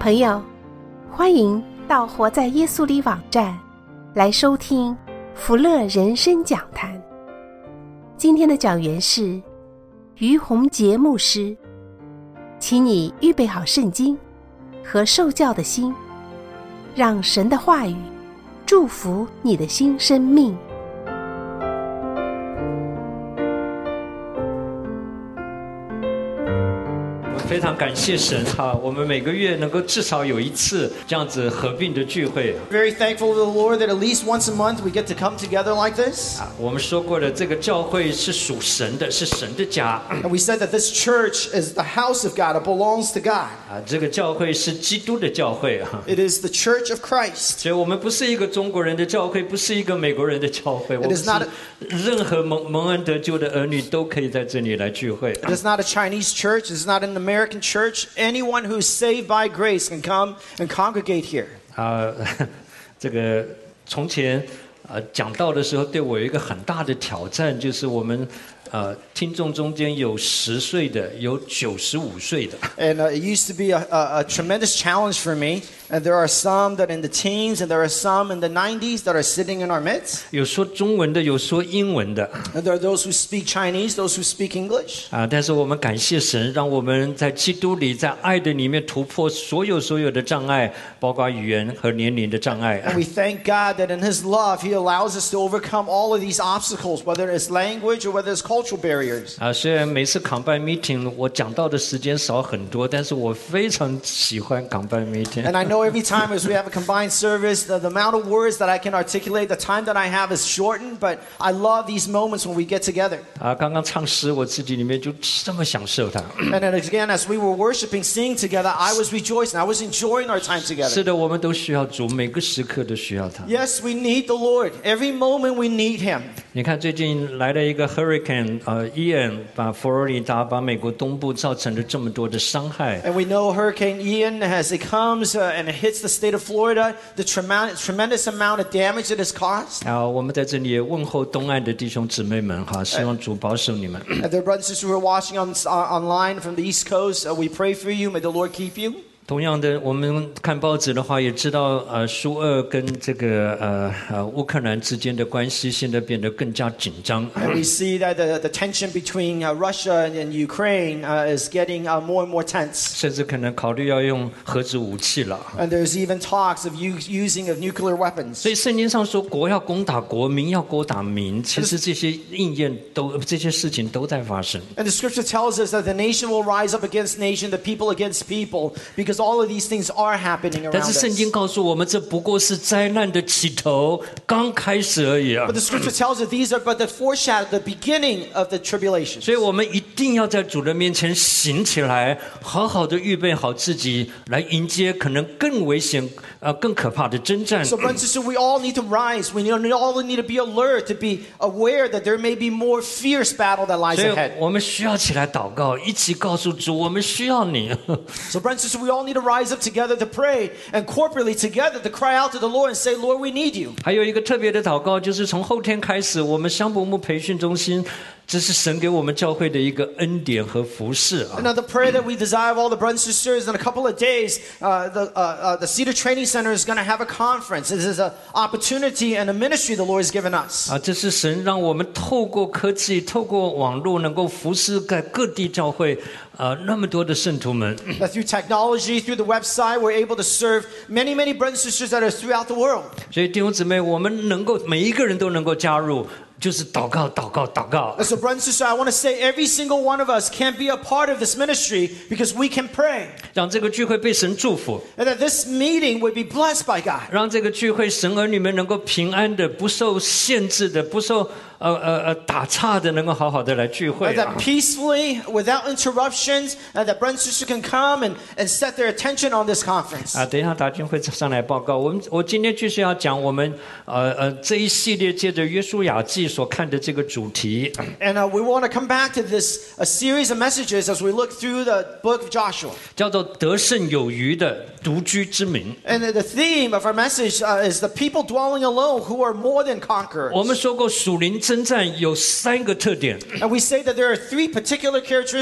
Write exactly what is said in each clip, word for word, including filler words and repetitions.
朋友，欢迎到活在耶稣里网站来收听福乐人生讲坛。今天的讲员是于洪杰牧师，请你预备好圣经和受教的心，让神的话语祝福你的新生命。 非常感谢神哈，我们每个月能够至少有一次这样子合并的聚会。 Very thankful to the Lord that at least once a month we get to come together like this. 啊，我们说过的，这个教会是属神的，是神的家。 And we said that this church is the house of God. It belongs to God. 啊，这个教会是基督的教会哈。 It is the church of Christ. 所以我们不是一个中国人的教会，不是一个美国人的教会。我们是任何蒙蒙恩得救的儿女都可以在这里来聚会。 It is not a Chinese church. It is not an American church. Anyone who is saved by grace can come and congregate here. 啊，这个从前呃讲道的时候，对我有一个很大的挑战，就是我们呃听众中间有十岁的，有九十五岁的。 And uh, it used to be a, a, a tremendous challenge for me. And there are some that in the teens, and there are some in the nineties that are sitting in our midst. 有说中文的，有说英文的。 And there are those who speak Chinese, those who speak English. 啊，但是我们感谢神，让我们在基督里，在爱的里面突破所有所有的障碍，包括语言和年龄的障碍。 And we thank God that in His love, He allows us to overcome all of these obstacles, whether it's language or whether it's cultural barriers. 啊，虽然每次 combine meeting 我讲到的时间少很多，但是我非常喜欢 combine meeting。 And I know every time as we have a combined service, the, the amount of words that I can articulate, the time that I have is shortened, but I love these moments when we get together. 啊，刚刚唱诗，我自己里面就这么享受它。 And then again, as we were worshiping, singing together, I was rejoicing. I was enjoying our time together. 是的，我们都需要主，每个时刻都需要他。 Yes, we need the Lord. Every moment we need Him. 你看，最近来了一个 hurricane， 呃 ，Ian 把佛罗里达、把美国东部造成了这么多的伤害。 And we know Hurricane Ian, as it comes uh, and it hits the state of Florida, the tremendous, tremendous amount of damage it has caused. 啊，我们在这里也问候东岸的弟兄姊妹们哈，希望主保守你们。 And the brothers and sisters who are watching on, uh, online from the East Coast, uh, we pray for you. May the Lord keep you. 同样的，我们看报纸的话，也知道呃，苏俄跟这个呃呃乌克兰之间的关系现在变得更加紧张。 And we see that the, the tension between uh, Russia and, and Ukraine uh, is getting uh, more and more tense. 甚至可能考虑要用核子武器了。 And there's even talks of use, using of nuclear weapons. 所以圣经上说，国要攻打国，民要攻打民。其实这些应验都，这些事情都在发生。 And the scripture tells us that the nation will rise up against nation, the people against people, because all of these things are happening around us. 但是圣经告诉我们，这不过是灾难的起头，刚开始而已啊。 But the scripture tells us these are but the foreshadow, the beginning of the tribulation. 所以我们一定要在主的面前行起来，好好的预备好自己，来迎接可能更危险、呃更可怕的征战。 So, brothers and sisters, we all need to rise. We all need to be alert, to be aware that there may be more fierce battle that lies 所以 ahead. 我们需要起来祷告，一起告诉主，我们需要你。 So, brothers and sisters, we all need to rise up together to pray and corporately together to cry out to the Lord and say, Lord, we need you. 还有一个特别的祷告，就是从后天开始，我们香柏木培训中心，这是神给我们教会的一个恩典和服事啊。 Another prayer that we desire of all the brothers and sisters in a couple of days, uh, the, uh, uh, the Cedar Training Center is going to have a conference. This is an opportunity and a ministry the Lord has given us. 啊，这是神让我们透过科技、透过网络，能够服侍在各地教会，呃，那么多的圣徒们。 That through technology, through the website, we're able to serve many, many brothers and sisters that are throughout the world. 所以弟兄姊妹，我们能够每一个人都能够加入，就是祷告、祷告、祷告。 And so, brothers and sisters, I want to say every single one of us can be a part of this ministry because we can pray. 让这个聚会被神祝福， And that this meeting would be blessed by God. 让这个聚会神儿女们能够平安的、不受限制的、不受呃呃呃打岔的，能够好好的来聚会 And 啊 that peacefully, without interruptions, and that brothers and sisters can come and, and set their attention on this conference. 啊，等一下达军会上来报告。我们我今天就是要讲我们呃呃这一系列接着约书亚记所看的这个主题。 And uh, we want to come back to this a series of messages as we look through the book of Joshua. 叫做得胜有余的独居之民。 And the theme of our message uh, is the people dwelling alone who are more than conquerors. 我们说过属灵征战有三个特点。 And we say that there are three particular characteristics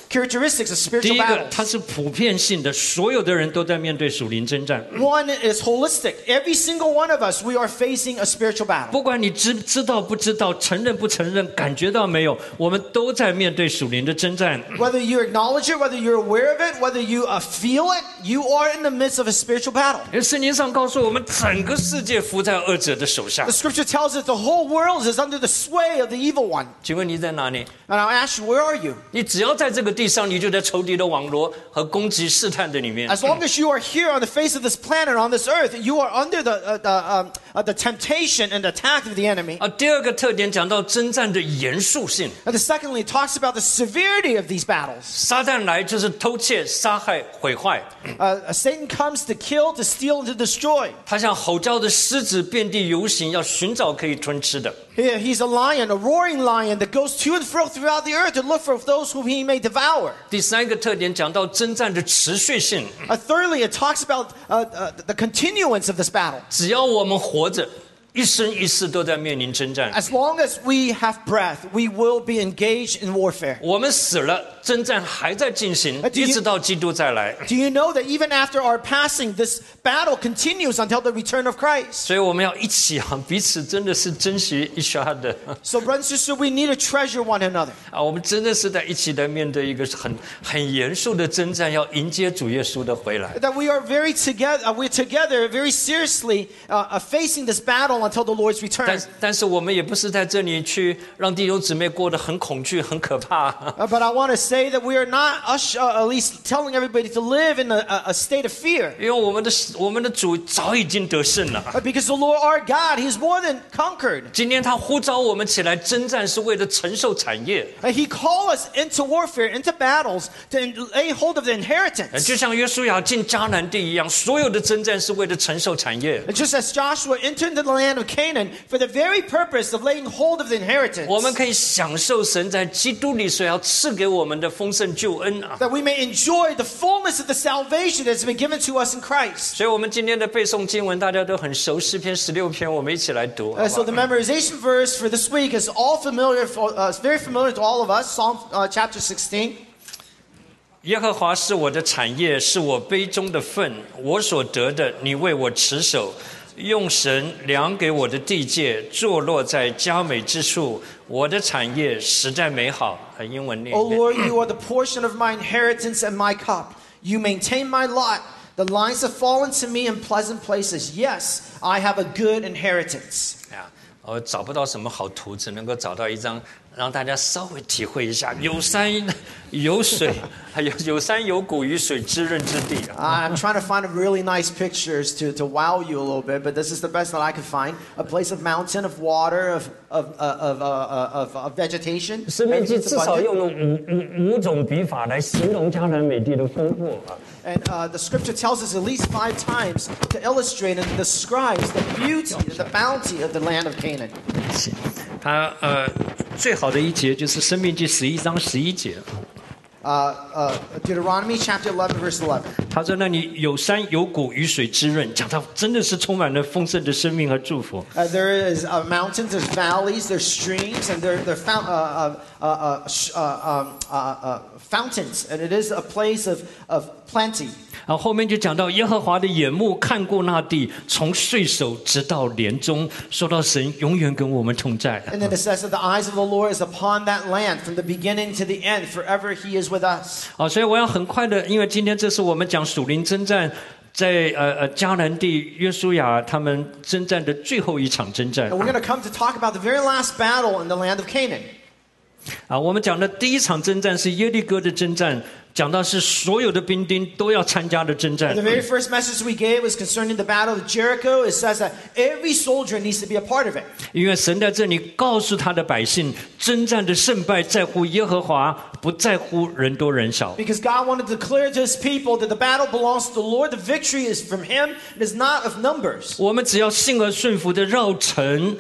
characteristics of 第 spiritual 一个，它 battles. 是普遍性的，所有的人都在面对属灵征战。 One is holistic. Every single one of us, we are facing a spiritual battle. 不管你知知道不知道，承认不承认，感觉到没有，我们都在面对属灵的征战。 Whether you acknowledge it, whether you're aware of it, whether you uh, feel it, you are in the midst of a spiritual battle. 因为圣经上告诉我们，整个世界服在恶者的手下 The。scripture tells us the whole world is under the sway of the evil one. 请问你在哪里？ And I'll ask you, where are you? 你只要在这个地上，你就在仇敌的网罗和攻击试探的里面。 As long as you are here on the face of this planet, on this earth, you are under the uh, the, um, uh, the temptation and attack of the enemy. 啊，第二个特点讲到征战的严肃性， And the secondly, it talks about the severity of these battles. 撒旦来就是偷窃、杀害、毁坏。 Uh, Satan comes to kill, to steal, and to destroy. 他像吼叫的狮子，遍地游行，要寻找可以吞吃的。 He- He's a lion, a roaring lion that goes to and fro throughout the earth to look for those whom he may devour. 第三个特点讲到征战的持续性， Uh, thirdly, it talks about uh, uh, the continuance of this battle. 只要我们活着，一生一世都在面临征战。 As long as we have breath, we will be engaged in warfare. 我们死了，征战还在进行， do you- 一直到基督再来。 Do you know that even after our passing, this battle continues until the return of Christ? 所以我们要一起啊，彼此真的是珍惜一下的 So, brother and sister, we need to treasure one another. 啊！我们真的是在一起来面对一个很很严肃的征战，要迎接主耶稣的回来。 That we are very together, uh, we're together very seriously uh, uh, facing this battle until the Lord's return. 但但是我们也不是在这里去让弟兄姊妹过得很恐惧、很可怕。 Uh, but I want to say that we are not, us, uh, at least telling everybody to live in a, a a state of fear. 因为我们的我们的主早已经得胜了。 Uh, because the Lord our God, He's more than conquered. 今天他呼召我们起来征战，是为了承受产业。 And He called us into warfare, into battles, to lay hold of the 呃 inheritance. 就像约书亚进迦南地一样，所有的征战是为了承受产业。 And just as Joshua entered the land of Canaan for the very purpose of laying hold of the inheritance, 我们可以享受神在基督里所要赐给我们的丰盛救恩啊！ that we may enjoy the fullness of the salvation that has been given to us in Christ. 所以，我们今天的背诵经文大家都很熟，诗篇十六篇，我们一起来读。好 Uh, 不 so 好 the memorization verse for this week is all familiar, for, uh, it's very familiar to all of us. Psalm uh, chapter sixteen. 耶和华是我的产业，是我杯中的份，我所得的，你为我持守。用神量给我的地界，坐落在佳美之处。我的产业实在美好。呃英文念 O 一遍。 Lord, you are the portion of my inheritance and my cup. You maintain my lot. The lines have fallen to me in pleasant places. Yes, I have a good inheritance. 啊，我找不到什么好图，只能够找到一张，让大家稍微体会一下有山有水，还有有山有谷与水滋润之地啊。 I'm trying to find a really nice pictures to, to wow you a little bit, but this is the best that I could find. A place of mountain, of water, of, of, uh, of, uh, uh, of, of vegetation. 生命记 Everything's 至少 abundant. 用了五五五种笔法来形容迦南美地的丰富啊。 And uh, the scripture tells us at least five times to illustrate and describes the beauty, the bounty of the land of Canaan. 他呃最好的一节就是《生命记》十一章十一节， Uh, uh, Deuteronomy chapter eleven, verse eleven. 他说那里有山有谷与水滋润，讲到真的是充满了丰盛的生命和祝福。 Uh, there is uh, mountains, there's valleys, there's streams, and there, there are fount, uh, uh, uh, sh- uh, um, uh, uh, fountains. And it is a place of, of plenty. 然后后面就讲到耶和华的眼目看过那地，从岁首直到年终，说到神永远跟我们同在。 And then it says that the eyes of the Lord is upon that land from the beginning to the end. Forever he is with us. 好，所以我要很快的，因为今天这是我们讲属灵征战，在呃呃迦南地约书亚他们征战的最后一场征战 And we're going to come to talk about the very last battle in the land of Canaan. 啊。我们讲的第一场征战是耶利哥的征战，讲到是所有的兵丁都要参加的征战 The。very first message we gave was concerning the battle of Jericho. It says that every soldier needs to be a part of it. 因为神在这里告诉他的百姓，征战的胜败在乎耶和华，不在乎人多人少。 Because God wanted to declare to his people that the battle belongs to the Lord. The victory is from him. It is not of numbers. 我们只要信而顺服的绕城，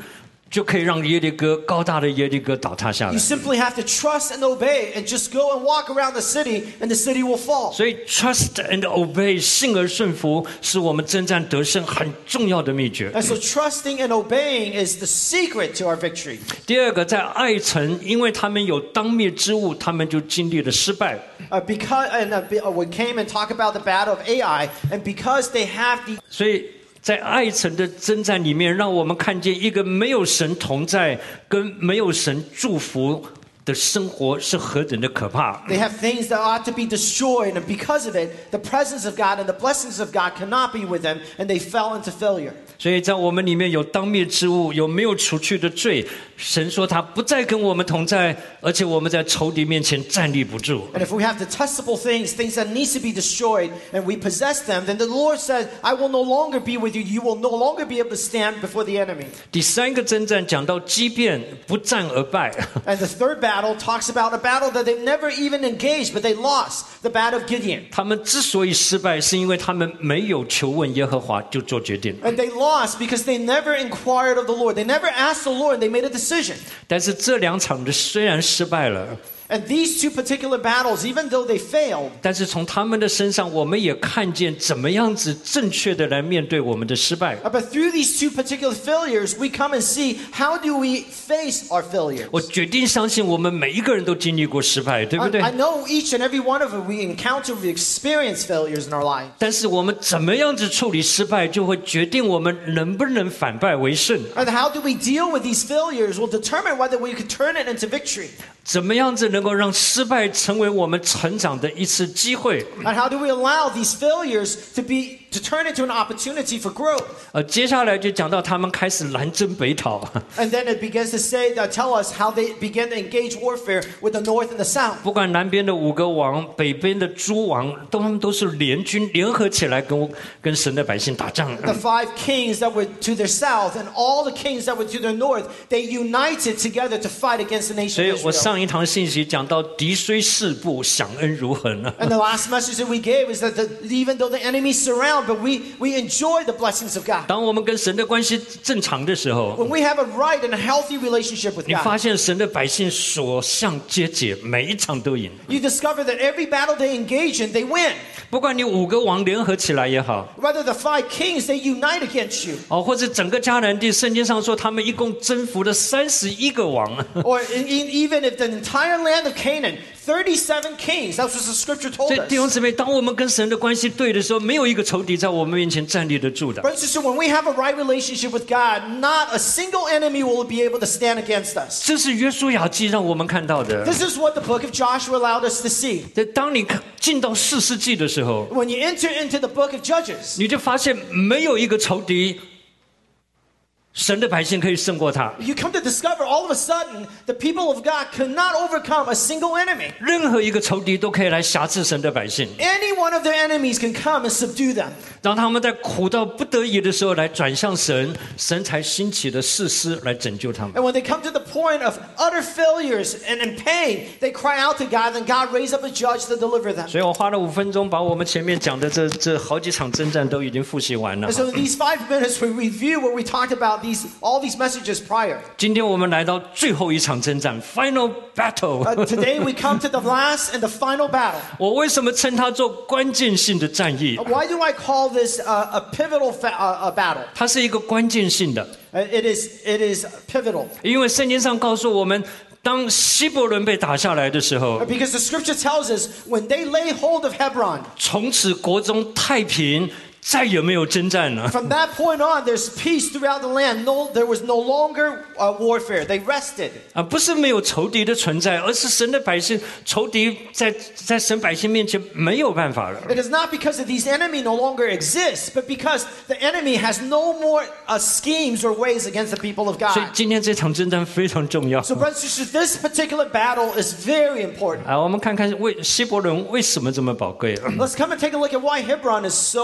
就可以让耶利哥高大的耶利哥倒塌下来 You。simply have to trust and obey and just go and walk around the city and the city will fall. 所以 trust and obey 信而顺服是我们征战得胜很重要的秘诀。 And so trusting and obeying is the secret to our victory. 第二个，在爱城，因为他们有当灭之物，他们就经历了失败。 Uh, because and uh, we came and talked about the battle of Ai, and because they have the 所以在爱城的征战里面，让我们看见一个没有神同在跟没有神祝福的生活是何等的可怕。 they have things that ought to be destroyed, and because of it, the presence of God and the blessings of God cannot be with them, and they fell into failure. 所以在我们里面有当灭之物，有没有除去的罪，神说他不再跟我们同在，而且我们在仇敌面前站立不住。 And if we have detestable things, things that needs to be destroyed, and we possess them, then the Lord said, I will no longer be with you. You will no longer be able to stand before the enemy. 第三个征战讲到激变，不战而败。 And the third battle talks about a battle that they've never even engaged, but they lost, the battle of Gideon. 他们之所以失败，是因为他们没有求问耶和华就做决定。 And they lost because they never inquired of the Lord. They never asked the Lord, and they made a decision. 但是这两场的虽然失败了， And these two particular battles, even though they failed, 但是从他们的身上，我们也看见怎么样子正确的来面对我们的失败。 uh, but through these two particular failures, we come and see how do we face our failures. 我决定相信，我们每一个人都经历过失败，对不 I, 对？ I know each and every one of us, we encounter, we experience failures in our life. 但是我们怎么样子处理失败，就会决定我们能不能反败为胜。 And how do we deal with these failures will determine whether we could turn it into victory. 怎么样子能够让失败成为我们成长的一次机会？ And how do we allow these failures to be to turn into an opportunity for growth? 呃，接下来就讲到他们开始南征北讨。 And then it begins to say, uh, tell us how they began to engage warfare with the north and the south. 不管南边的五个王，北边的诸王，都他们都是联军联合起来跟跟神的百姓打仗。 The five kings that were to their south and all the kings that were to their north, they united together to fight against the 所 nation 以 of 我 Israel. 上一堂信息讲到敌虽四部，享恩如恒啊。 And the last message that we gave is that the, even though the enemy surround, but we, we enjoy the blessings of God. 当我们跟神的关系正常的时候， When we have a right and a healthy relationship with 你发 God, 现神的百姓所向皆解，每一场都赢。 you discover that every battle they engage in, they win. 不管你五个王联合起来也好， Whether the five kings, they unite against you. 哦，或者整个迦南地，圣经上说他们一共征服了三十一个王。 Or in, in, even if the entire land of Canaan, thirty-seven kings, that's what the scripture told 所以弟兄 us. 姊妹，当我们跟神的关系对的时候，没有一个仇敌在我们面前站立得住的。 Brothers and sisters, when we have a right relationship with God, not a single enemy will be able to stand against us. 这是约书亚记让我们看到的。 This is what the book of Joshua allowed us to see. 在当你进到士师记的时候， When you enter into the book of Judges, 你就发现没有一个仇敌，神的百姓可以胜过他。 you come to discover all of a sudden the people of God could not overcome a single enemy. 任何一个仇敌都可以来辖制神的百姓， Any one of their enemies can come and subdue them. 让他们在苦到不得已的时候来转向神，神才兴起的士师来拯救他们。 And when they come to the point of utter failures and in pain, they cry out to God, and God raised up a judge to deliver them. 所以我花了五分钟把我们前面讲的这这好几场征战都已经复习完了 And。so in these five minutes, we review what we talked about these all these messages prior. 今天我们来到最后一场征战 ，Final Battle。 Uh, today we come to the last and the final battle. 我为什么称它做关键性的战役？ Why do I call this uh, a pivotal fa- uh, a battle? 它是一个关键性的， Uh, it is it is pivotal 因为圣经上告诉我们，当希伯伦被打下来的时候， because the scripture tells us when they lay hold of Hebron, 从此国中太平，再也没有征战了。 from that point on, there's peace throughout the land. No, there was no longer uh, warfare. They rested. 啊，不是没有仇敌的存在，而是神的百姓仇敌在在神百姓面前没有办法了。 It is not because of these enemy no longer exists, but because the enemy has no more uh, schemes or ways against the people of 所以 God. 今天这场征战非常重要。 So, brothers and sisters, this particular battle is very important. 啊，我们看看为希伯伦为什么这么宝贵。 Let's come and take a look at why Hebron is so precious.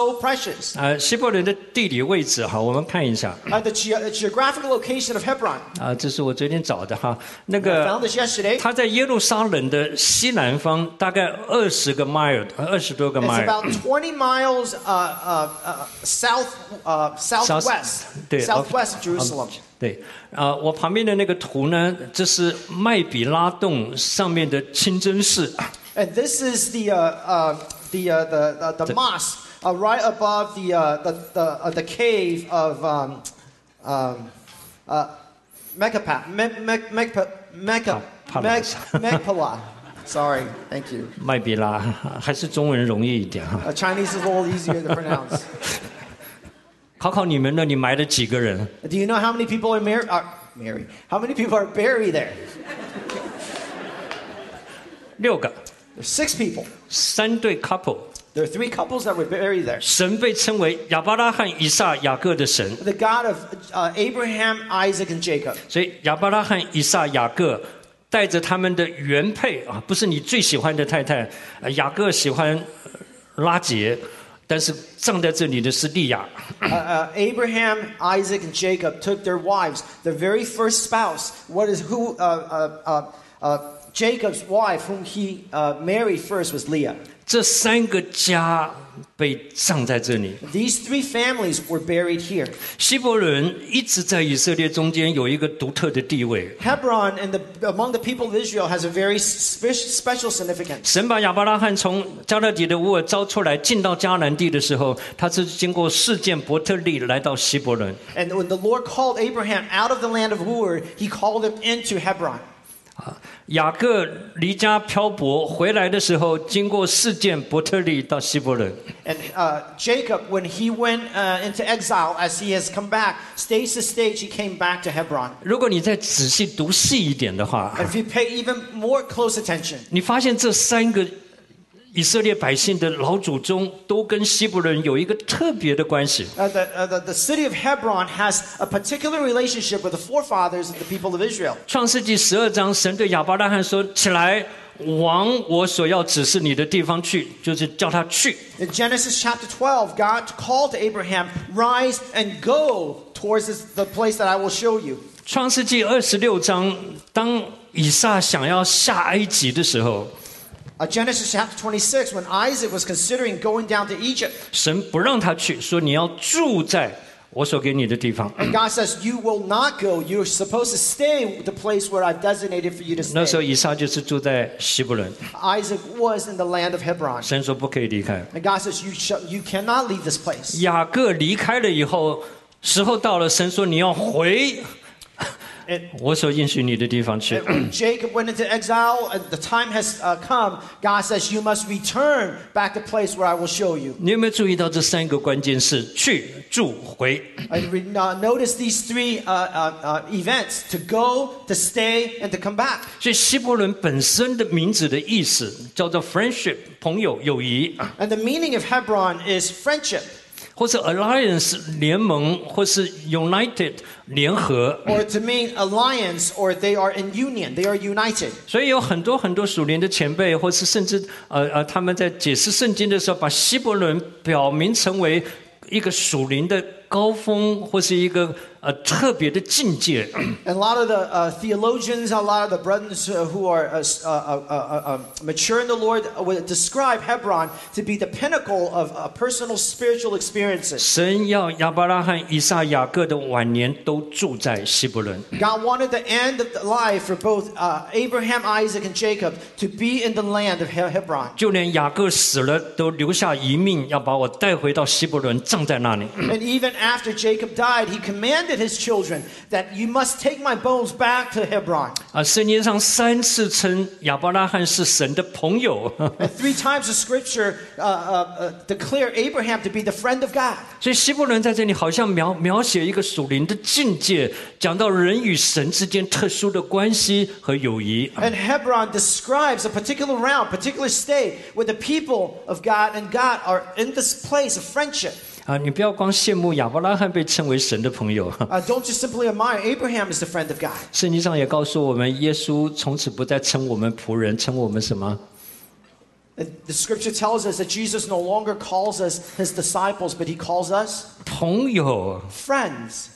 branches. 呃，希伯伦的地理位置哈，我们看一下 Uh, the, ge- the geographical location of Hebron. 啊，这是我昨天找的哈。那 I 个 found this yesterday. 它在耶路撒冷的西南方，大概二十个 mile， 二十多个 It's mile。 about twenty miles uh, uh, uh, south, uh, southwest, 对 southwest of Jerusalem. 对，啊、我旁边的那个图呢，这是麦比拉洞上面的清真寺。 And this is the uh, uh, the, uh, the the the mosque uh, right above the uh, the the, uh, the cave of um, um, uh, Mecca, Me, Me, Mecca, Mecca, Pa- Mec, Palace. Mecpala. Sorry, thank you. 麦比拉还是中文容易一点哈。 Uh, Chinese is a little easier to pronounce. 考考你们呢，你埋了几个人？ Do you know how many people are married? Uh, Mary, how many people are buried there? 六个， There's six people. 三对 couple。 There are three couples that were buried there. 神被称为亚伯拉罕、以撒、雅各的神， The God of uh, Abraham, Isaac, and Jacob. 所以亚伯拉罕、以撒、雅各带着他们的原配啊，不是你最喜欢的太太。呃雅各喜欢呃拉结，但是葬在这里的是利亚。 Uh, uh, Abraham, Isaac, and Jacob took their wives. Their very first spouse, what is who? Uh, uh, uh, uh, Jacob's wife, whom he uh, married first, was Leah. 这三个家被葬在这里。 These three families were buried here. 希伯伦一直在以色列中间有一个独特的地位。 Hebron, and the, among the people of Israel, has a very spe- special significance. 神把亚伯拉罕从加勒底的乌尔招出来，进到迦南地的时候，他是经过事件伯特利来到希伯伦。 And when the Lord called Abraham out of the land of Ur, he called him into Hebron. 雅各离家漂泊回来的时候，经过事件伯特利到希伯伦。 And uh, Jacob, when he went uh, into exile, as he has come back, stage to stage, he came back to Hebron. 如果你再仔细读细一点的话， And if you pay even more close attention, 你发现这三个以色列百姓的老祖宗都跟希伯伦有一个特别的关系。 uh, the, uh, the, the city of Hebron has a particular relationship with the forefathers of the people of Israel. 创世纪十二章，神对亚伯拉罕说：“起来，往我所要指示你的地方去。”就是叫他去。 In Genesis chapter twelve, God called to Abraham, rise and go towards this, the place that I will show you. 创世纪二十六章，当以撒想要下埃及的时候， Uh, Genesis chapter twenty-six, when Isaac was considering going down to Egypt, 神不让他去，说你要住在我所给你的地方。 and God says, you will not go. You're supposed to stay the place where I've designated for you to 那时候 stay. 以撒就是住在希伯伦， Isaac was in the land of Hebron. 神说不可以离开。 And God says, you, shall, you cannot leave this place. 雅各离开了以后，时候到了，神说你要回 And, 我所应许你的地方去。 and when Jacob went into exile, and the time has uh, come, God says, you must return back to the place where I will show you. 你有没有注意到这三个关键是去、住、回？ And re- uh, notice these three uh, uh, uh, events: to go, to stay, and to come back. 所以希伯伦本身的名字的意思叫做 friendship， 朋友、友谊， And the meaning of Hebron is friendship, 或是 alliance 联盟，或是 united 联合。 or to mean alliance, or they are in union, they are united. 所以有很多很多属灵的前辈，或是甚至呃呃，他们在解释圣经的时候，把希伯伦表明成为一个属灵的高峰，或是一个呃特别的境界。 And a lot of the uh, theologians, a lot of the brothers uh, who are uh, uh, uh, uh, uh, mature in the Lord would describe Hebron to be the pinnacle of uh, personal spiritual experiences. 神要亚伯拉罕、以撒、雅各的晚年都住在希伯伦。 God wanted the end of the life for both uh, Abraham, Isaac, and Jacob to be in the land of He- Hebron. 就连雅各死了，都留下遗命，要把我带回到希伯伦，葬在那里。 And even after Jacob died, he commanded his children that you must take my bones back to Hebron. 啊，圣经上三次称亚伯拉罕是神的朋友， And three times the scripture uh, uh, uh, declare Abraham to be the friend of God. 所以希伯伦在这里好像描描写一个属灵的境界，讲到人与神之间特殊的关系和友谊。 And Hebron describes a particular realm, particular state where the people of God and God are in this place of friendship. 啊，你不要光羡慕亚伯拉罕被称为神的朋友， Uh, don't just simply admire Abraham as the friend of God. 圣经上也告诉我们，耶稣从此不再称我们仆人，称我们什么？ The scripture tells us that Jesus no longer calls us his disciples, but he calls us 朋友。 friends.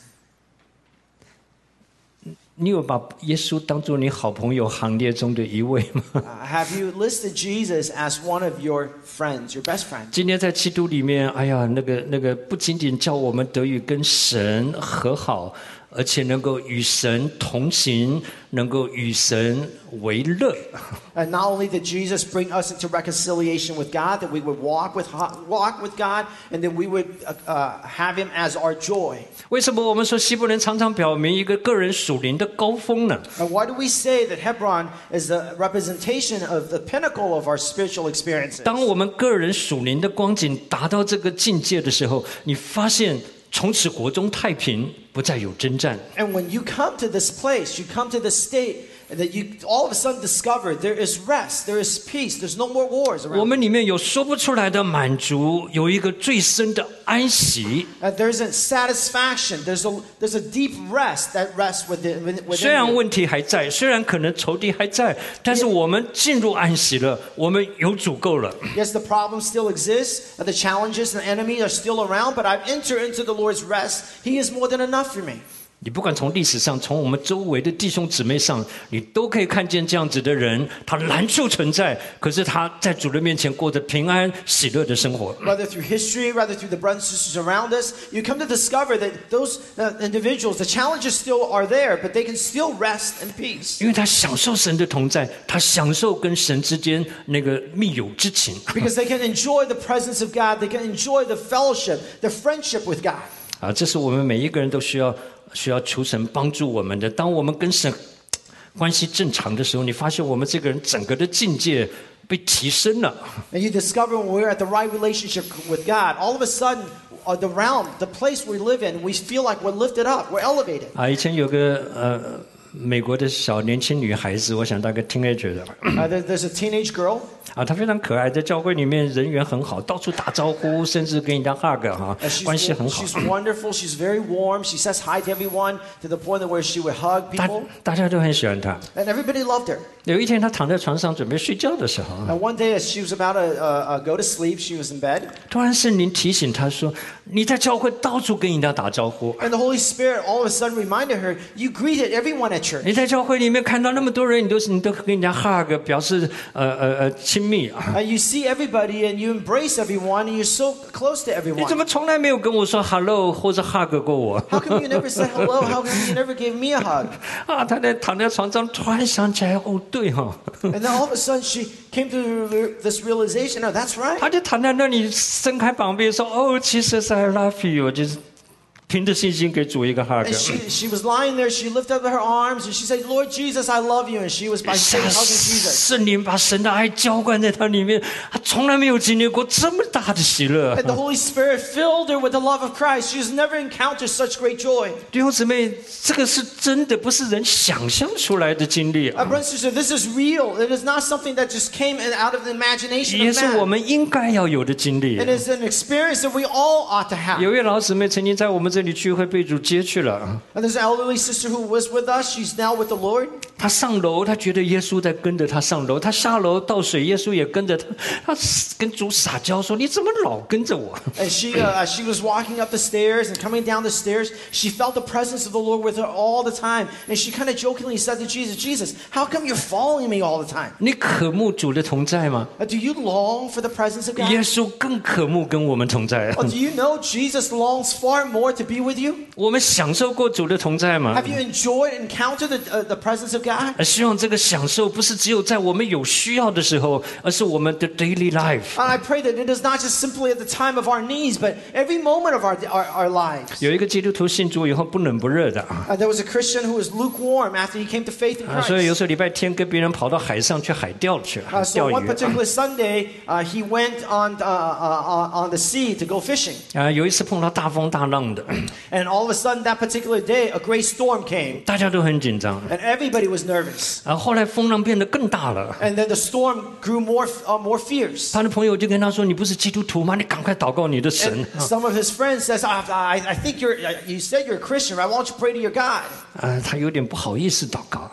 你有把耶稣当作你好朋友行列中的一位吗？ Uh, have you listed Jesus as one of your friends, your best friends? 今天在基督里面，哎呀，那个那个不仅仅叫我们得以跟神和好，而且能够与神同行，能够与神为乐。 And not only did Jesus bring us into reconciliation with God, that we would walk with walk with God, and that we would uh, uh, have Him as our joy. 为什么我们说希伯伦常常表明一个个人属灵的高峰呢？ And why do we say that Hebron is the representation of the pinnacle of our spiritual experiences? 当我们个人属灵的光景达到这个境界的时候，你发现从此国中太平，不再有征战。 And when you come to this place, you come to this state, and that you all of a sudden discover there is rest, there is peace, there's no more wars 我 around. 们里面有说不出来的满足，有一个最深的安息。 And there's a satisfaction, there's a there's a deep rest that rests within, within 虽然 you. 问题还在，虽然可能仇敌还在，但是我们进入安息了，我们有足够了。 Yes, the problem still exists, and the challenges and the enemy are still around, but I've entered into the Lord's rest. He is more than enough for me. 你不管从历史上，从我们周围的弟兄姊妹上，你都可以看见这样子的人，他难处存在，可是他在主的面前过着平安喜乐的生活。 Whether through history, whether through the brothers and sisters around us, you come to discover that those uh, individuals, the challenges still are there, but they can still rest in peace. 因为他享受神的同在，他享受跟神之间那个密友之情。 Because they can enjoy the presence of God, they can enjoy the fellowship, the friendship with God. 啊，这是我们每一个人都需要需要求神帮助我们的。当我们跟神关系正常的时候，你发现我们这个人整个的境界被提升了。 And you discover when we're at the right relationship with God, all of a sudden, uh, the realm, the place we live in, we feel like we're lifted up, we're elevated. 啊，以前有个呃美国的小年轻女孩子，我想大概 teenager 的 Uh, there, there's a teenage girl. 啊，她非常可爱，在教会里面人缘很好，到处打招呼，甚至跟人家 hug 哈、 Uh, she's, 关系很好。 she's wonderful. She's very warm. She says hi to everyone to the point where she would hug 大 people. 大家都很喜欢她。 And everybody loved her. 有一天，她躺在床上准备睡觉的时候， And one day, as she was about to uh, uh, go to sleep, she was in bed. 突然圣灵提醒她说：“你在教会到处跟人家打招呼， And the Holy Spirit all of a sudden reminded her, you greeted everyone at church. 你在教会里面看到那么多人，你都是你都跟人家 hug， 表示呃呃呃亲密啊。 Uh, you see everybody and you embrace everyone and you're so close to 你怎么 everyone. 从来没有跟我说 hello 或者 hug 过我？” How come you never said hello? How come you never gave me a hug? 啊，她在躺在床上，突然想起来，哦，对哈、哦， And then all of a sudden she came to this realization, oh, that's right. 她就躺在那里，伸开膀臂说：“哦，其实是 I love you。”就是凭着信心给主一个 hug。 And she, she was lying there, she lifted up her arms and she said, Lord Jesus, I love you. And she was by 下 saying, hugging Jesus. 圣灵把神的爱浇灌在她里面，她从来没有经历过这么大的喜乐。 And the Holy Spirit filled her with the love of Christ. She's never encountered such great joy. 弟兄姊妹，这个是真的，不是人想象出来的经历 Uh, 啊， brother and sister, this is real. It is not something that just came in- out of the imagination 也 of 是我 man. 们应该要有的经历 It。is an experience that we all ought to have. 有一位老姊妹曾经在我们这里聚会被主接去了， And there's an elderly sister who was with us. She's now with the Lord. 她上楼，她觉得耶稣在跟着她上楼；她下楼倒水，耶稣也跟着她。她跟主撒娇说：“你怎么老跟着我 And she, uh, as she was walking up the stairs and coming down the stairs, she felt the presence of the Lord with her all the time. And she kind of jokingly said to Jesus, Jesus, how come you're following me all the time? 你渴慕主的同在吗？ Uh, do you long for the presence of God? 耶稣更渴慕跟我们同在。 Oh, do you know Jesus longs far more to be with you? 我们享受过主的同在吗？ Have you enjoyed and encountered the, uh, the presence of God? 而希望这个享受不是只有在我们有需要的时候，而是我们的 daily life。 And I pray that it is not just simply at the time of our needs, but every moment of our, our, our lives. 有一个基督徒信主以后不冷不热的啊， Uh, there was a Christian who was lukewarm after he came to faith in 啊所以有 Christ. 时候礼拜天跟别人跑到海上去海钓去 Uh, so 钓 one 鱼。 particular Sunday, uh, he went on, uh, uh, on on the sea to go fishing. 啊，有一次碰到大风大浪的， And all of a sudden, that particular day, a great storm came. 大家都很紧张。 And everybody was nervous. 啊，后来风浪变得更大了。 And then the storm grew more, uh, more fierce. 他的朋友就跟他说：“你不是基督徒吗？你赶快祷告你的神。 And some of his friends says, I, I, I think you're, you said you're a Christian, right? Why don't you pray to your God? ” 啊，他有点不好意思祷告。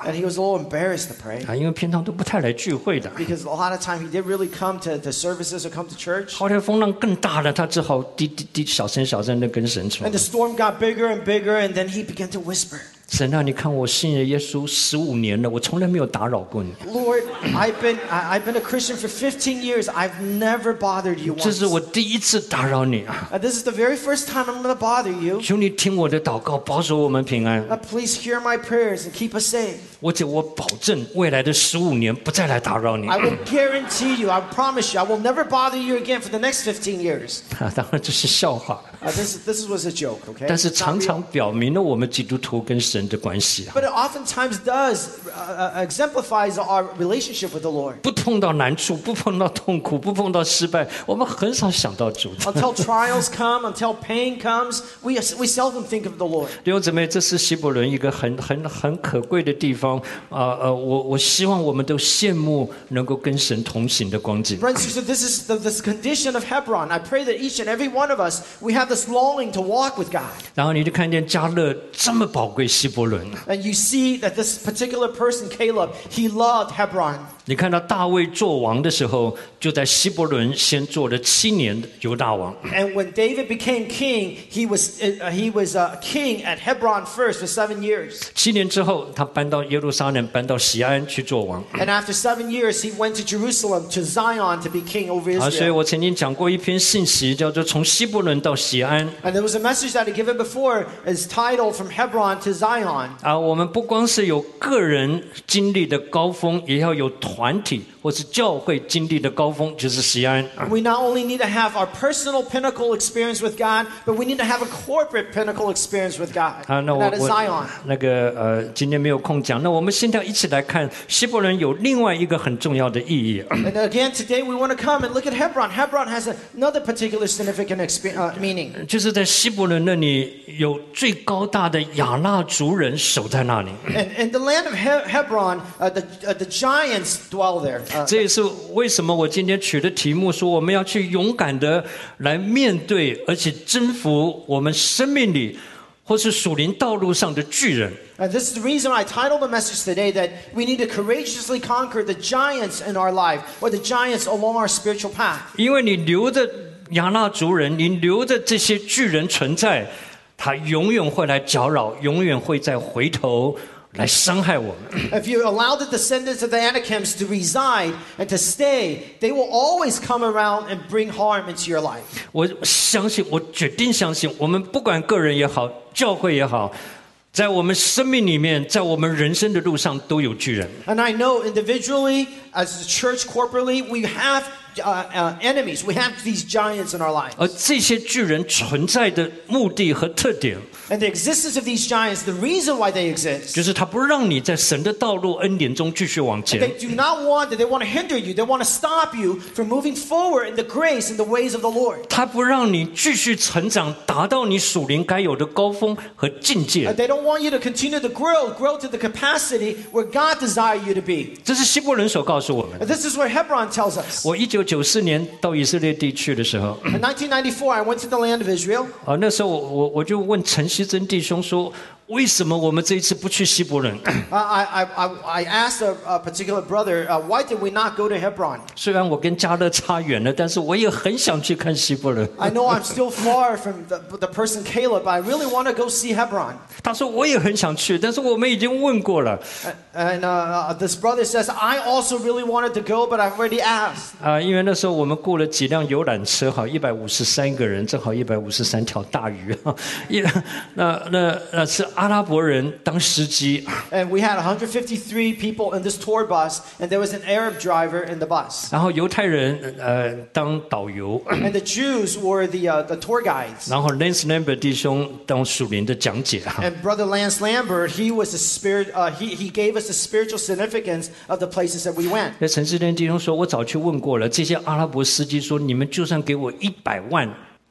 And he was a little embarrassed to pray 啊，因为平常都不太来聚会的。 because a lot of time he didn't really come to, to services or come to church. 后来风浪更大了，他只好滴滴滴小声小声的跟神说 And the storm got bigger and bigger, and then he began to whisper, 神啊，你看我信了耶稣十五年了，我从来没有打扰过你， Lord, I've been, I, I've been a Christian for fifteen years. I've never bothered you 这 once. 是我第一次打扰你啊！ Uh, this is the very first time I'm going to bother you. 求你听我的祷告，保守我们平安。 Uh, please hear my prayers and keep us safe. 我且我保证，未来的十五年不再来打扰你。 I will guarantee you, I promise you, I will never bother you again for the next fifteen years. 啊，当然这是笑话， Uh, this, this was a joke, okay? 但是 It's not 常 real. 常表明了我们基督徒跟神的关系啊。 But it oftentimes does uh, uh, exemplifies our relationship with the Lord. 不碰到难处，不碰到痛苦，不碰到失败，我们很少想到主的。 Until trials come, until pain comes, we, we seldom think of the Lord. 弟兄姊妹，这是希伯伦一个很很很可贵的地方啊呃，我我希望我们都羡慕能够跟神同行的光景。 Friends, so this is the this condition of Hebron. I pray that each and every one of us, we have this longing to walk with God. 然后你就看见加勒这么宝贵希伯伦， And you see that this particular person, Caleb, he loved Hebron. 你看到大卫做王的时候，就在希伯伦先做了七年的犹大王。 And when David became king, he was uh, he was uh, king at Hebron first for seven years. 七年之后，他搬到耶路撒冷，搬到西安去做王。 And after seven years, he went to Jerusalem, to Zion, to be king over 啊，所以 Israel. 我曾经讲过一篇信息，叫做《从希伯伦到西安》。 And there was a message that I given before, is titled "From Hebron to Zion." 啊，我们不光是有个人经历的高峰，也要有团体或是教会经历的高峰，就是西安。 We not only need to have our personal pinnacle experience with God, but we need to have a corporate pinnacle experience with God. 啊，那 And 我 that is 我 Zion. 那个呃，今天没有空讲。那我们现在一起来看希伯伦有另外一个很重要的意义。 And again, today we want to come and look at Hebron. Hebron has another particular significant expe- uh, meaning. 就是在希伯伦那里有最高大的亚纳族人守在那里， And in the land of he- Hebron, uh, the, uh, the giants dwell there. Uh, 这也是为什么我今天取的题目说我们要去勇敢的来面对，而且征服我们生命里或是属灵道路上的巨人。 And this is the reason I titled the message today, that we need to courageously conquer the giants in our life, or the giants along our spiritual path. 因为你留着亚纳族人，你留着这些巨人存在，他永远会来搅扰，永远会再回头来伤害我们。 If you allow the descendants of the Anakims to reside and to stay, they will always come around and bring harm into your life. 我相信，我决定相信，我们不管个人也好，教会也好，在我们生命里面，在我们人生的路上都有巨人。 And I know individually, as the church corporately, we have uh, uh, enemies. We have these giants in our lives. 而这些巨人存在的目的和特点， And the existence of these giants, the reason why they exist, 就是他不让你在神的道路恩典中继续往前。 they do not want that. They want to hinder you. They want to stop you from moving forward in the grace and the ways of the Lord. 他不让你继续成长，达到你属灵该有的高峰和境 Uh, 界。 They don't want you to continue to grow, grow to the capacity where God desires you to be. 这是希伯伦所告诉我们 And。this is what Hebron tells us. 我一九九四年到以色列地去的时候， In nineteen ninety-four, I went to the land of Israel. 啊，那时候我我我就问陈希珍弟兄说，为什么我们这一次不去希伯伦？ Uh, I, I, I I asked a, a particular brother, uh, why did we not go to Hebron? 虽然我跟加勒差远了，但是我也很想去看希伯伦。 I know I'm still far from the, the person Caleb, but I really want to go see Hebron. 他说我也很想去，但是我们已经问过了。 And uh, uh, this brother says, I also really wanted to go, but I've already asked. 啊，因为那时候我们雇了几辆游览车，哈，一百五十三个人，正好一百五十三条大鱼，哈，一那那那是阿拉伯人当司机， And we had one hundred fifty-three people in this tour bus, and there was an Arab driver in the bus. 然后犹太人呃当导游， And the Jews were the, uh, the tour guides. 然后 Lance Lambert 弟兄当属灵的讲解，哈。 And Brother Lance Lambert, he was the spirit, uh, he, he gave us the spiritual significance of the places that we went. 那陈世天弟兄说，我早去问过了，这些阿拉伯司机说，你们就算给我一百万，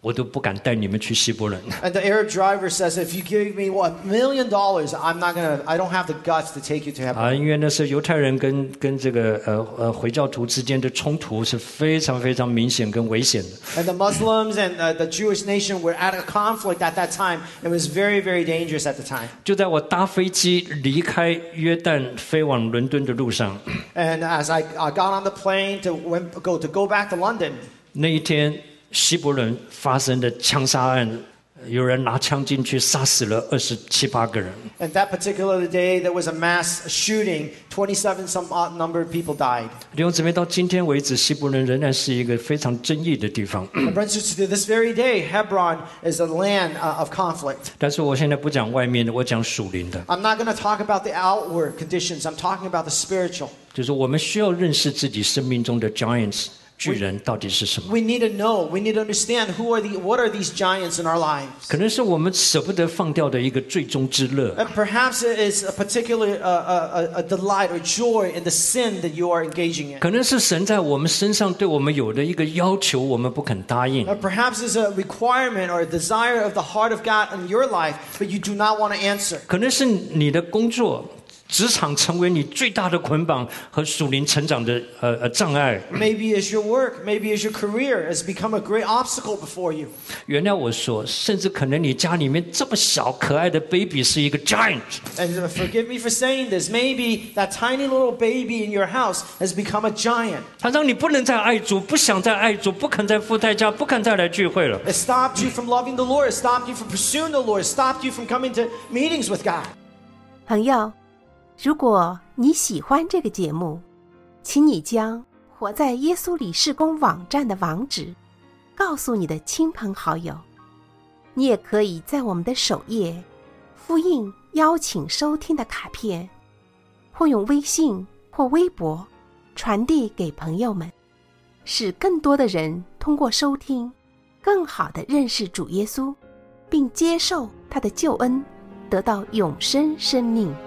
我都不敢带你们去希伯伦。 And the Arab driver says, if you give me what, a million dollars, I'm not gonna, I don't have the guts to take you to Hebron. 啊，因为那是犹太人跟跟这个呃呃回教徒之间的冲突是非常非常明显跟危险的。 And the Muslims and uh, the Jewish nation were at a conflict at that time. It was very, very dangerous at the time. 就在我搭飞机离开约旦飞往伦敦的路上， And as I uh, got on the plane to went, go to go back to London, 那一天希伯伦发生的枪杀案，有人拿枪进去杀死了二十七八个人。 and that particular day there was a mass shooting. twenty-seven some odd number of people died. 弟兄姊妹，到今天为止，希伯伦仍然是一个非常争议的地方。 And brothers and sisters, to this very day, Hebron is a land uh, of conflict. 但是我现在不讲外面的，我讲属灵的， I'm not going to talk about the outward conditions. I'm talking about the spiritual. 就是我们需要认识自己生命中的 giants 巨人到底是什么。 We need to know. We need to understand who are the what are these giants in our lives. 可能是我们舍不得放掉的一个最终之乐， And perhaps it is a particular uh, a, a delight or joy in the sin that you are engaging in. 可能是神在我们身上对我们有的一个要求，我们不肯答应。 Or perhaps it's a requirement or a desire of the heart of God in your life, but you do not want to answer. 可能是你的工作、职场成为你最大的捆绑和属灵成长的呃呃障碍。 Maybe it's your work, maybe it's your career has become a great obstacle before you. 原谅我说，甚至可能你家里面这么小可爱的 baby 是一个 giant。 And uh, forgive me for saying this, maybe that tiny little baby in your house has become a giant. 它让你不能再爱主，不想再爱主，不肯再付代价，不肯再来聚会了。 It stopped you from loving the Lord, it stopped you from pursuing the Lord, it stopped you from coming to meetings with God. 朋友，如果你喜欢这个节目，请你将活在耶稣里事工网站的网址告诉你的亲朋好友。你也可以在我们的首页复印邀请收听的卡片，或用微信或微博传递给朋友们，使更多的人通过收听更好地认识主耶稣，并接受他的救恩，得到永生生命。